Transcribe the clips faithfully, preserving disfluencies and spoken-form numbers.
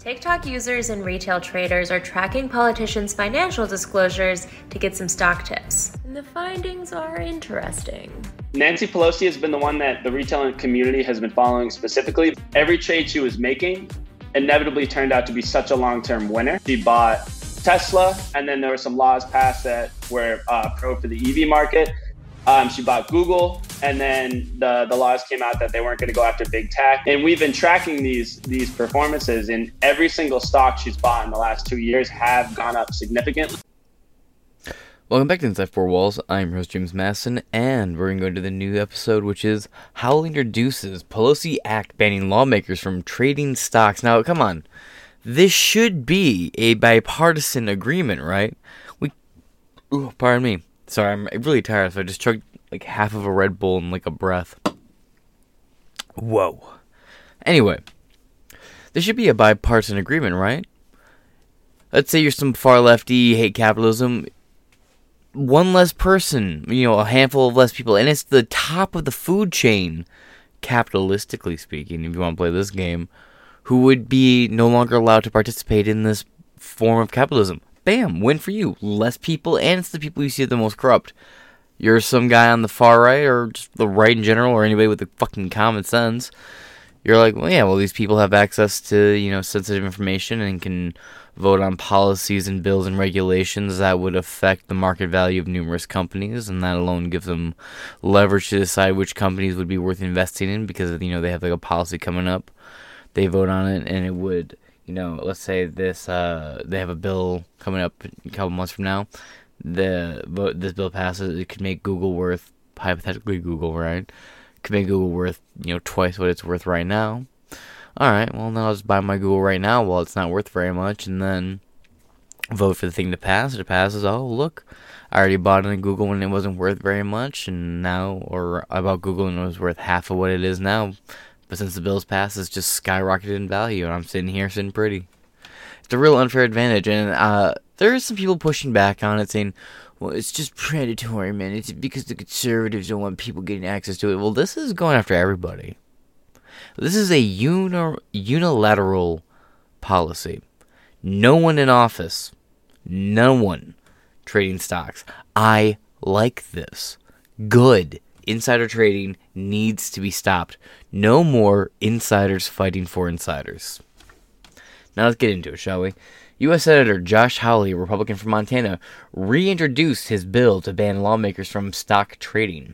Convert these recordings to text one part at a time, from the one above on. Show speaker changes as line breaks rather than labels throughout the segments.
TikTok users and retail traders are tracking politicians' financial disclosures to get some stock tips. And the findings are interesting.
Nancy Pelosi has been the one that the retail community has been following specifically. Every trade she was making inevitably turned out to be such a long-term winner. She bought Tesla, and then there were some laws passed that were uh, pro for the E V market. Um, she bought Google, and then the, the laws came out that they weren't going to go after big tech. And we've been tracking these these performances, and every single stock she's bought in the last two years have gone up significantly.
Welcome back to Inside Four Walls. I'm your host, James Masson, and we're going to go into the new episode, which is Howley introduces Pelosi Act banning lawmakers from trading stocks. Now, come on. This should be a bipartisan agreement, right? We, ooh, pardon me. Sorry, I'm really tired, so I just chugged like half of a Red Bull in like a breath. Whoa. Anyway, there should be a bipartisan agreement, right? Let's say you're some far lefty, hate capitalism. One less person, you know, a handful of less people, and it's the top of the food chain, capitalistically speaking, if you want to play this game, who would be no longer allowed to participate in this form of capitalism. Bam, win for you. Less people, and it's the people you see the most corrupt. You're some guy on the far right, or just the right in general, or anybody with the fucking common sense. You're like, well, yeah, well, these people have access to, you know, sensitive information and can vote on policies and bills and regulations that would affect the market value of numerous companies, and that alone gives them leverage to decide which companies would be worth investing in because, you know, they have like a policy coming up. They vote on it, and it would, you know, let's say this, uh, they have a bill coming up a couple months from now. The vote, this bill passes, it could make Google worth, hypothetically Google, right? Could make Google worth, you know, twice what it's worth right now. Alright, well, now I'll just buy my Google right now while it's not worth very much, and then vote for the thing to pass. If it passes, oh, look, I already bought in Google when it wasn't worth very much, and now, or I bought Google and it was worth half of what it is now. But since the bill's passed, it's just skyrocketed in value, and I'm sitting here sitting pretty. It's a real unfair advantage, and uh, there are some people pushing back on it, saying, well, it's just predatory, man. It's because the conservatives don't want people getting access to it. Well, this is going after everybody. This is a uni- unilateral policy. No one in office, no one trading stocks. I like this. Good. Insider trading needs to be stopped. No more insiders fighting for insiders. Now let's get into it, shall we? U S Senator Josh Hawley, a Republican from Montana, reintroduced his bill to ban lawmakers from stock trading.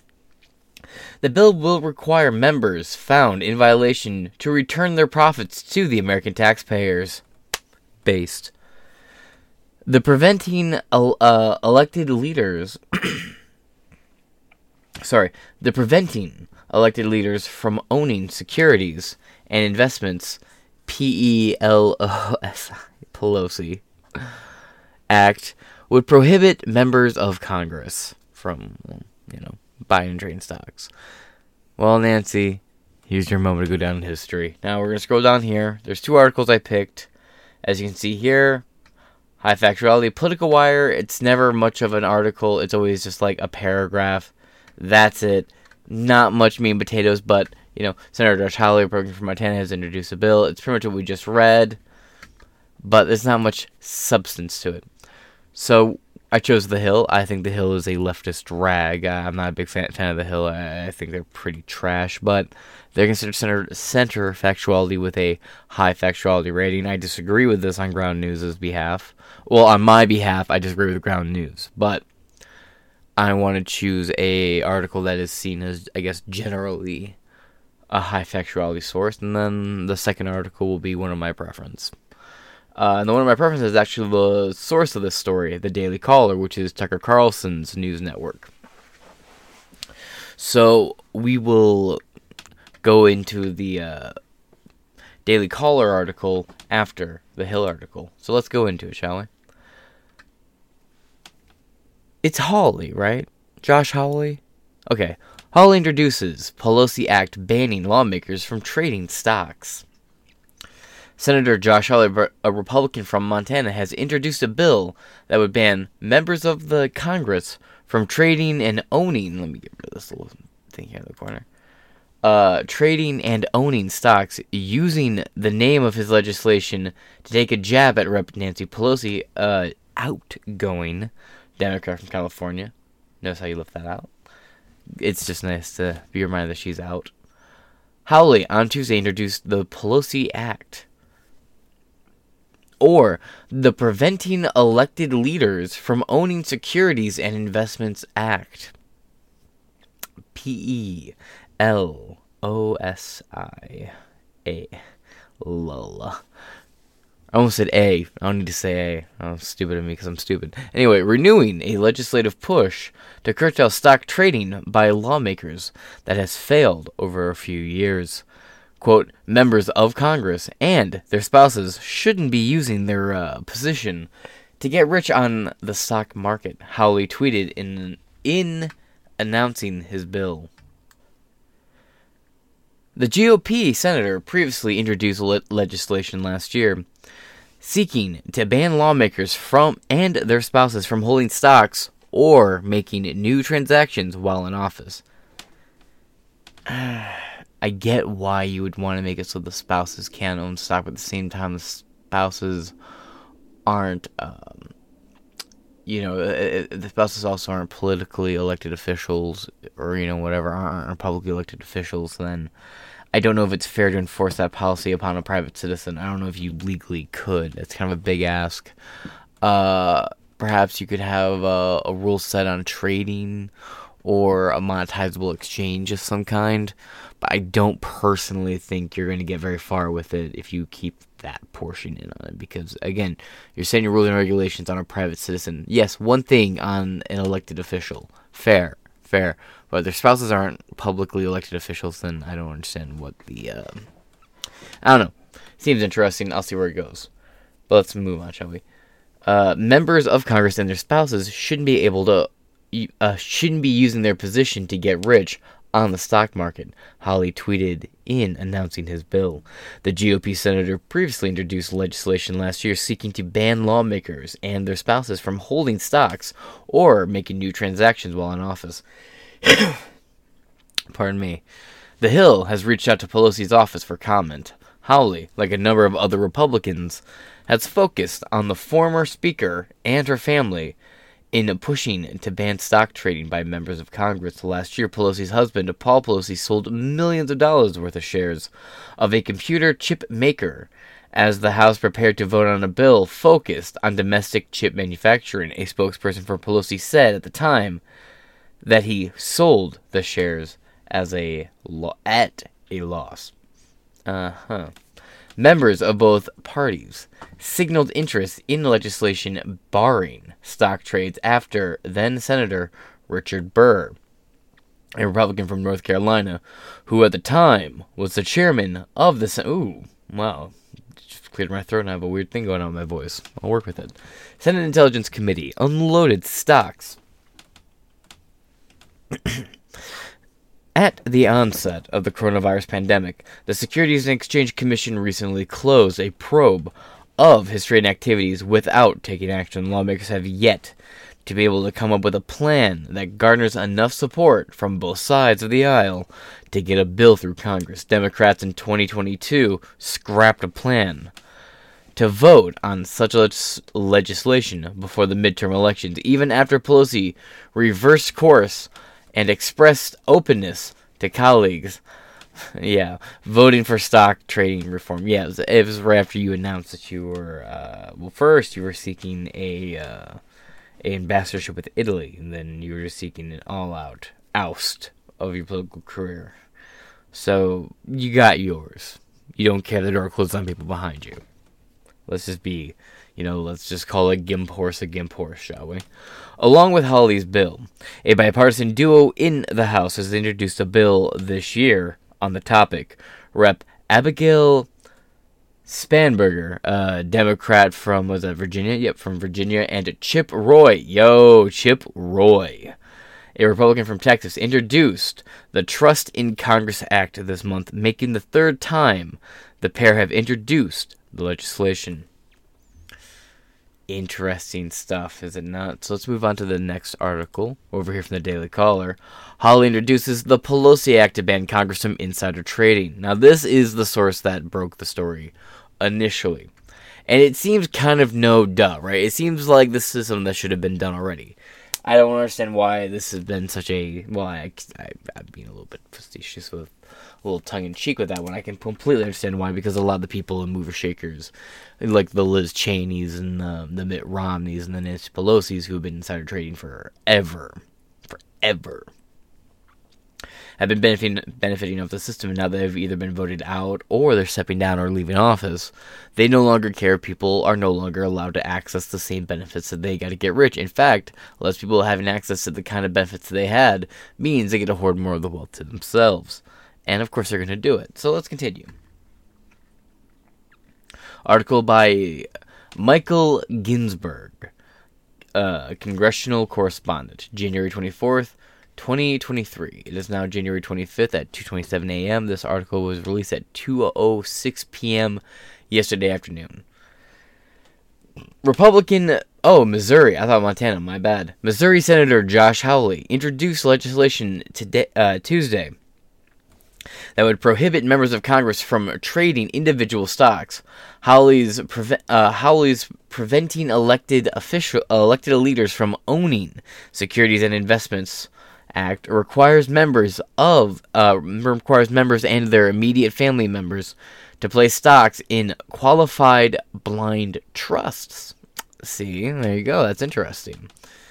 The bill will require members found in violation to return their profits to the American taxpayers. Based. The preventing uh, elected leaders... Sorry, the preventing elected leaders from owning securities and investments, P E L O S I, Pelosi, Act, would prohibit members of Congress from, you know, buying and trading stocks. Well, Nancy, here's your moment to go down in history. Now, we're going to scroll down here. There's two articles I picked. As you can see here, High Factuality, Political Wire, it's never much of an article. It's always just like a paragraph. That's it. Not much meat and potatoes, but, you know, Senator Josh Hawley, Republican from Montana, has introduced a bill. It's pretty much what we just read, but there's not much substance to it. So, I chose The Hill. I think The Hill is a leftist rag. I'm not a big fan, fan of The Hill. I, I think they're pretty trash, but they're considered center, center factuality with a high factuality rating. I disagree with this on Ground News' behalf. Well, on my behalf, I disagree with Ground News, but I want to choose a article that is seen as, I guess, generally a high factuality source, and then the second article will be one of my preference. Uh, and the one of my preferences is actually the source of this story, the Daily Caller, which is Tucker Carlson's news network. So we will go into the uh, Daily Caller article after the Hill article. So let's go into it, shall we? It's Hawley, right? Josh Hawley? Okay. Hawley introduces Pelosi Act banning lawmakers from trading stocks. Senator Josh Hawley, a Republican from Montana, has introduced a bill that would ban members of the Congress from trading and owning... Let me get rid of this little thing here in the corner. uh, trading and owning stocks using the name of his legislation to take a jab at Representative Nancy Pelosi, uh, outgoing Democrat from California. Notice how you left that out. It's just nice to be reminded that she's out. Hawley on Tuesday introduced the Pelosi Act, or the Preventing Elected Leaders from Owning Securities and Investments Act. P E L O S I A. Lol. I almost said A. I don't need to say A. Oh, stupid of me because I'm stupid. Anyway, renewing a legislative push to curtail stock trading by lawmakers that has failed over a few years. Quote, members of Congress and their spouses shouldn't be using their uh, position to get rich on the stock market, Hawley tweeted in, in announcing his bill. The G O P senator previously introduced le- legislation last year seeking to ban lawmakers from and their spouses from holding stocks or making new transactions while in office. I get why you would want to make it so the spouses can't own stock, but at the same time, the spouses aren't, um, you know, the spouses also aren't politically elected officials or, you know, whatever, aren't publicly elected officials, then I don't know if it's fair to enforce that policy upon a private citizen. I don't know if you legally could. It's kind of a big ask. Uh, perhaps you could have a, a rule set on trading or a monetizable exchange of some kind. But I don't personally think you're going to get very far with it if you keep that portion in on it. Because, again, you're setting your rules and regulations on a private citizen. Yes, one thing on an elected official. Fair, fair. But if their spouses aren't publicly elected officials, then I don't understand what the... Uh, I don't know. Seems interesting. I'll see where it goes. But let's move on, shall we? Uh, members of Congress and their spouses shouldn't be able to... Uh, shouldn't be using their position to get rich on the stock market, Hawley tweeted in announcing his bill. The G O P senator previously introduced legislation last year seeking to ban lawmakers and their spouses from holding stocks or making new transactions while in office. Pardon me. The Hill has reached out to Pelosi's office for comment. Hawley, like a number of other Republicans, has focused on the former speaker and her family in pushing to ban stock trading by members of Congress. Last year, Pelosi's husband, Paul Pelosi, sold millions of dollars worth of shares of a computer chip maker as the House prepared to vote on a bill focused on domestic chip manufacturing. A spokesperson for Pelosi said at the time that he sold the shares as a lo- at a loss. Uh-huh. Members of both parties signaled interest in the legislation barring stock trades after then-Senator Richard Burr, a Republican from North Carolina, who at the time was the chairman of the Senate. Ooh, wow. Just cleared my throat and I have a weird thing going on with my voice. I'll work with it. Senate Intelligence Committee unloaded stocks. At the onset of the coronavirus pandemic, the Securities and Exchange Commission recently closed a probe of his trading activities without taking action. Lawmakers have yet to be able to come up with a plan that garners enough support from both sides of the aisle to get a bill through Congress. Democrats in twenty twenty-two scrapped a plan to vote on such leg- legislation before the midterm elections, even after Pelosi reversed course and expressed openness to colleagues. Yeah, voting for stock trading reform. Yeah, it was, it was right after you announced that you were, uh, well, first you were seeking a, uh, a ambassadorship with Italy, and then you were just seeking an all-out oust of your political career. So, you got yours. You don't care the door closed on people behind you. Let's just be, you know, let's just call a gimp horse a gimp horse, shall we? Along with Hawley's bill, a bipartisan duo in the House has introduced a bill this year on the topic. Representative Abigail Spanberger, a Democrat from, was that Virginia? Yep, from Virginia, and Chip Roy. Yo, Chip Roy, a Republican from Texas, introduced the Trust in Congress Act this month, making the third time the pair have introduced the legislation. interesting stuff, is it not? So let's move on to the next article over here from the Daily Caller. Hawley introduces the Pelosi Act to ban Congress from insider trading. Now, this is the source that broke the story initially. And it seems kind of no duh, right? It seems like this is something that should have been done already. I don't understand why this has been such a... Well, I, I, I'm being a little bit facetious with... a little tongue-in-cheek with that one. I can completely understand why, because a lot of the people in mover shakers, like the Liz Cheneys and the, the Mitt Romneys and the Nancy Pelosi's, who have been insider trading forever, forever, have been benefiting benefiting of the system, and now they've either been voted out, or they're stepping down or leaving office. They no longer care. People are no longer allowed to access the same benefits that they got to get rich. In fact, less people having access to the kind of benefits they had means they get to hoard more of the wealth to themselves. And, of course, they're going to do it. So let's continue. Article by Michael Ginsberg, uh, congressional correspondent, January twenty-fourth, twenty twenty-three. It is now January twenty-fifth at two twenty-seven a.m. This article was released at two oh six p.m. yesterday afternoon. Republican... Oh, Missouri. I thought Montana. My bad. Missouri Senator Josh Hawley introduced legislation today, uh, Tuesday that would prohibit members of Congress from trading individual stocks. Hawley's, preve- uh, Hawley's preventing elected official uh, elected leaders from owning securities and investments Act requires members of uh, requires members and their immediate family members to place stocks in qualified blind trusts. See, there you go. That's interesting.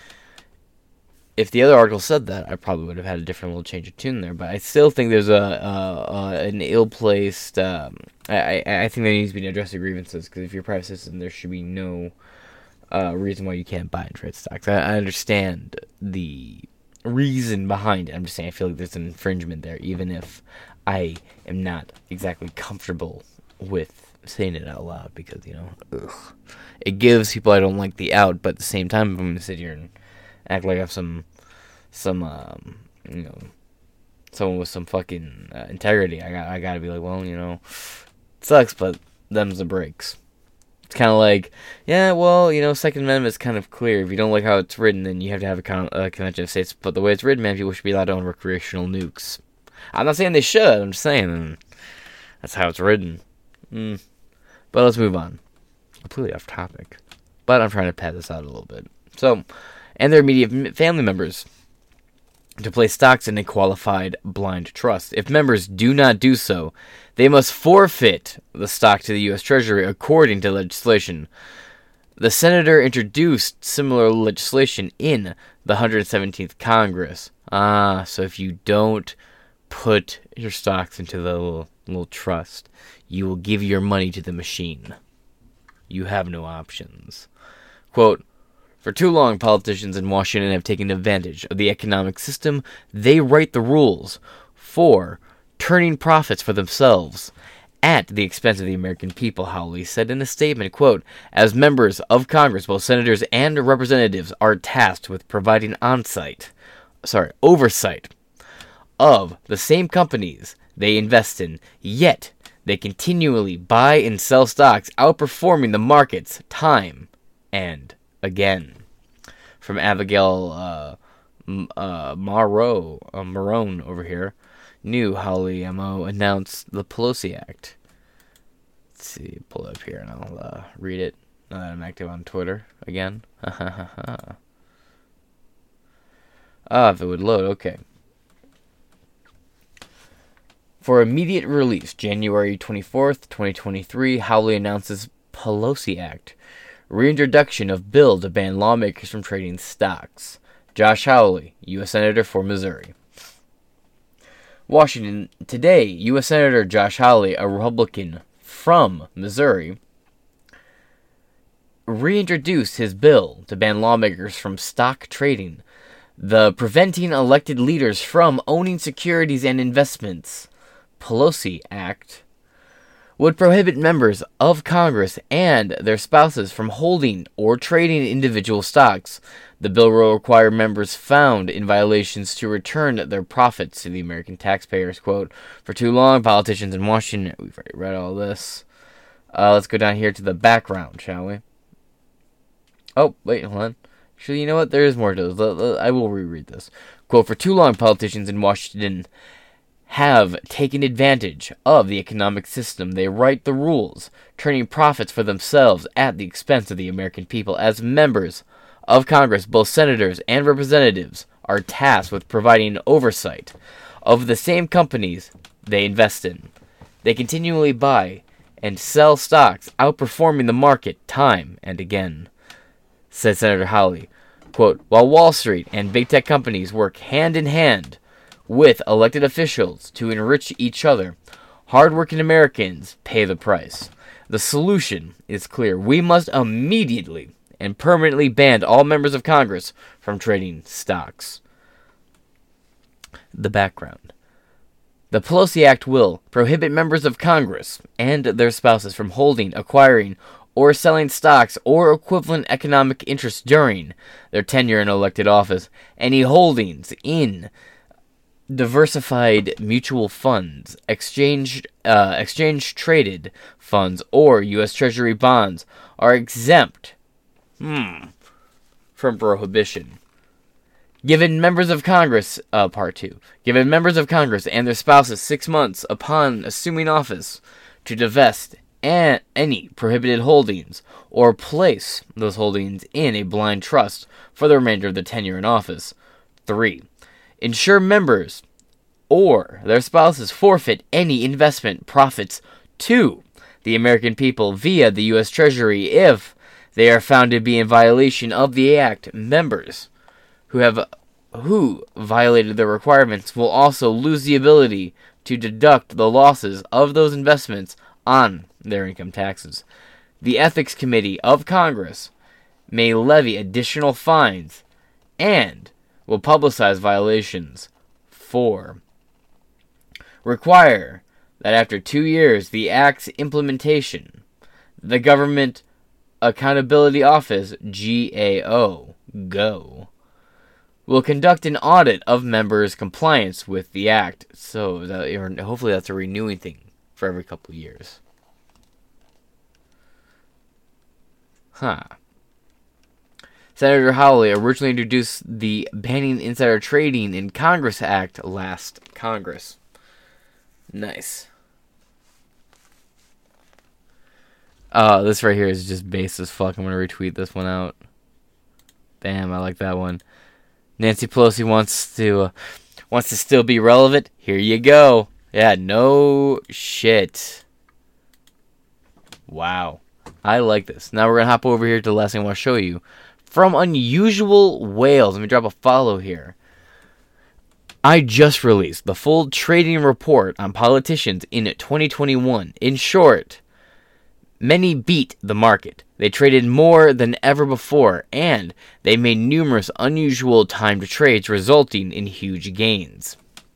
If the other article said that, I probably would have had a different little change of tune there. But I still think there's a, a, a an ill-placed... Um, I, I I think there needs to be addressed grievances, because if you're a private citizen, there should be no uh, reason why you can't buy and trade stocks. I, I understand the reason behind it. I'm just saying I feel like there's an infringement there, even if I am not exactly comfortable with saying it out loud, because, you know, ugh. It gives people I don't like the out, but at the same time, I'm going to sit here and act like I have some, some, um, you know, someone with some fucking uh, integrity. I got, I gotta be like, well, you know, it sucks, but them's the breaks. It's kind of like, yeah, well, you know, Second Amendment is kind of clear. If you don't like how it's written, then you have to have a, con- a convention of states. But the way it's written, man, people should be allowed to own recreational nukes. I'm not saying they should. I'm just saying that's how it's written. Mm. But let's move on. Completely off topic, but I'm trying to pad this out a little bit. So, and their immediate family members to place stocks in a qualified blind trust. If members do not do so, they must forfeit the stock to the U S Treasury according to legislation. The senator introduced similar legislation in the one hundred seventeenth Congress. Ah, so if you don't put your stocks into the little, little trust, you will give your money to the machine. You have no options. Quote, for too long, politicians in Washington have taken advantage of the economic system. They write the rules for turning profits for themselves at the expense of the American people, Hawley said in a statement, quote, as members of Congress, both senators and representatives are tasked with providing on-site, sorry, oversight of the same companies they invest in, yet they continually buy and sell stocks, outperforming the markets time and again. From Abigail uh, uh, Marrow, uh, Marone over here, new Hawley M O announced the Pelosi Act. Let's see, pull it up here and I'll uh, read it now that I'm active on Twitter again. Ah, if it would load, okay. For immediate release, January twenty-fourth, twenty twenty-three, Hawley announces Pelosi Act, reintroduction of bill to ban lawmakers from trading stocks. Josh Hawley, U S Senator for Missouri. Washington, today, U S Senator Josh Hawley, a Republican from Missouri, reintroduced his bill to ban lawmakers from stock trading, the Preventing Elected Leaders from Owning Securities and Investments Pelosi Act would prohibit members of Congress and their spouses from holding or trading individual stocks. The bill will require members found in violations to return their profits to the American taxpayers. Quote, for too long, politicians in Washington... We've already read all this. Uh, let's go down here to the background, shall we? Oh, wait, hold on. Actually, you know what? There is more to this. I will reread this. Quote, for too long, politicians in Washington have taken advantage of the economic system. They write the rules, turning profits for themselves at the expense of the American people. As members of Congress, both senators and representatives are tasked with providing oversight of the same companies they invest in. They continually buy and sell stocks, outperforming the market time and again, said Senator Hawley. Quote, while Wall Street and big tech companies work hand in hand with elected officials to enrich each other, hardworking Americans pay the price. The solution is clear. We must immediately and permanently ban all members of Congress from trading stocks. The background. The Pelosi Act will prohibit members of Congress and their spouses from holding, acquiring, or selling stocks or equivalent economic interests during their tenure in elected office. Any holdings in diversified mutual funds, exchange uh, exchange traded funds, or U S Treasury bonds are exempt hmm, from prohibition. Given members of Congress, uh, part two, given members of Congress and their spouses six months upon assuming office to divest an, any prohibited holdings or place those holdings in a blind trust for the remainder of the tenure in office. Three, ensure members or their spouses forfeit any investment profits to the American people via the U S Treasury if they are found to be in violation of the Act. Members who have who violated the requirements will also lose the ability to deduct the losses of those investments on their income taxes. The Ethics Committee of Congress may levy additional fines and will publicize violations. Four, require that after two years the Act's implementation, the Government Accountability Office, G A O, GO, will conduct an audit of members' compliance with the Act. So that, or hopefully that's a renewing thing for every couple of years. Huh. Senator Hawley originally introduced the Banning Insider Trading in Congress Act last Congress. Nice. Uh, this right here is just base as fuck. I'm going to retweet this one out. Bam, I like that one. Nancy Pelosi wants to uh, wants to still be relevant. Here you go. Yeah, no shit. Wow. I like this. Now we're going to hop over here to the last thing I want to show you. From Unusual Whales. Let me drop a follow here. I just released the full trading report on politicians in twenty twenty-one. In short, many beat the market. They traded more than ever before, and they made numerous unusual timed trades, resulting in huge gains.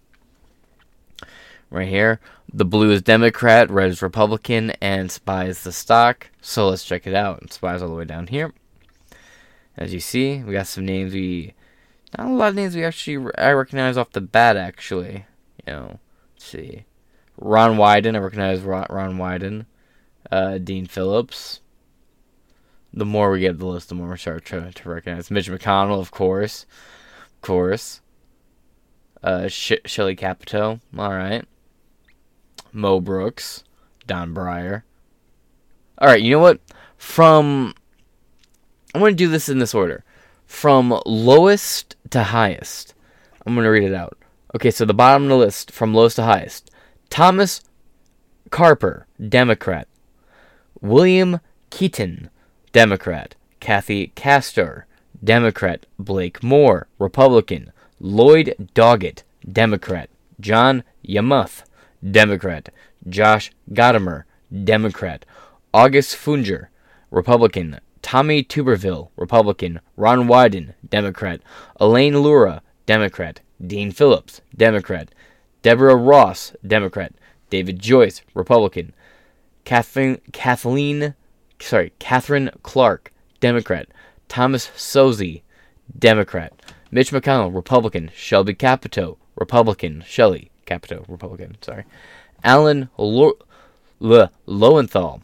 Right here, the blue is Democrat, red is Republican, and S P Y is the stock. So let's check it out. S P Y is all the way down here. As you see, we got some names we... Not a lot of names we actually... I recognize off the bat, actually. You know, let's see. Ron Wyden, I recognize Ron, Ron Wyden. Uh, Dean Phillips. The more we get up the list, the more we start to, to recognize. Mitch McConnell, of course. Of course. Uh, Sh- Shelley Capito. Alright. Mo Brooks. Don Breyer. Alright, you know what? From... I'm going to do this in this order. From lowest to highest. I'm going to read it out. Okay, so the bottom of the list, from lowest to highest. Thomas Carper, Democrat. William Keaton, Democrat. Kathy Castor, Democrat. Blake Moore, Republican. Lloyd Doggett, Democrat. John Yamuth, Democrat. Josh Gottimer, Democrat. August Funger, Republican. Tommy Tuberville, Republican. Ron Wyden, Democrat. Elaine Lura, Democrat. Dean Phillips, Democrat. Deborah Ross, Democrat. David Joyce, Republican. Kathleen, Kathleen, sorry, Catherine Clark, Democrat. Thomas Sozzi, Democrat. Mitch McConnell, Republican. Shelby Capito, Republican. Shelley Capito, Republican, sorry. Alan Lo- Lo- Lowenthal,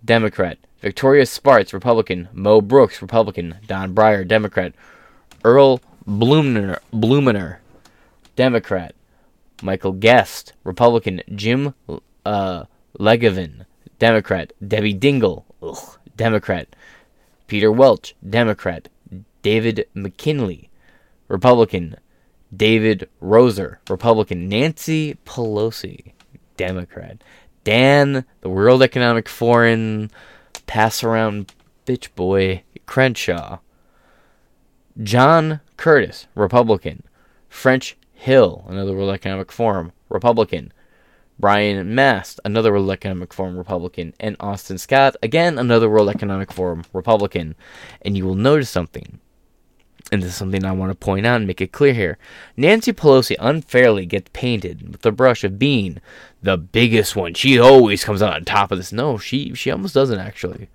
Democrat. Victoria Spartz, Republican. Mo Brooks, Republican. Don Breyer, Democrat. Earl Blumenauer, Blumenauer, Democrat. Michael Guest, Republican. Jim uh, Legevin, Democrat. Debbie Dingell, ugh, Democrat. Peter Welch, Democrat. David McKinley, Republican. David Roser, Republican. Nancy Pelosi, Democrat. Dan, the World Economic Forum pass-around bitch boy, Crenshaw. John Curtis, Republican. French Hill, another World Economic Forum, Republican. Brian Mast, another World Economic Forum Republican. And Austin Scott, again, another World Economic Forum Republican. And you will notice something. And this is something I want to point out and make it clear here. Nancy Pelosi unfairly gets painted with the brush of being the biggest one. She always comes out on top of this. No, she she almost doesn't, actually.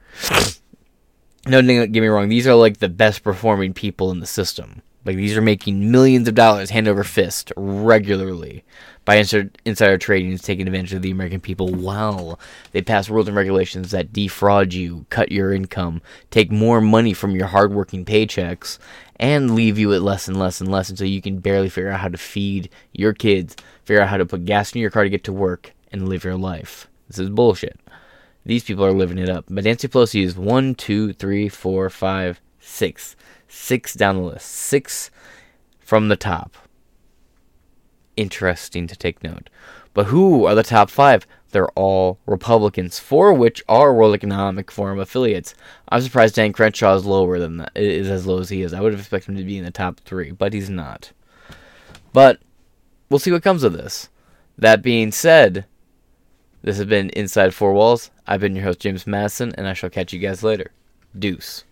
No, don't get me wrong. These are like the best performing people in the system. Like, these are making millions of dollars hand over fist regularly by insider trading and taking advantage of the American people while they pass rules and regulations that defraud you, cut your income, take more money from your hardworking paychecks, and leave you at less and less and less until you can barely figure out how to feed your kids, figure out how to put gas in your car to get to work, and live your life. This is bullshit. These people are living it up. But Nancy Pelosi is one, two, three, four, five, six. Six down the list. Six from the top. Interesting to take note. But who are the top five? They're all Republicans, four of which are World Economic Forum affiliates. I'm surprised Dan Crenshaw is lower than that, is as low as he is. I would have expected him to be in the top three, but he's not. But we'll see what comes of this. That being said, this has been Inside Four Walls. I've been your host, James Madison, and I shall catch you guys later. Deuce.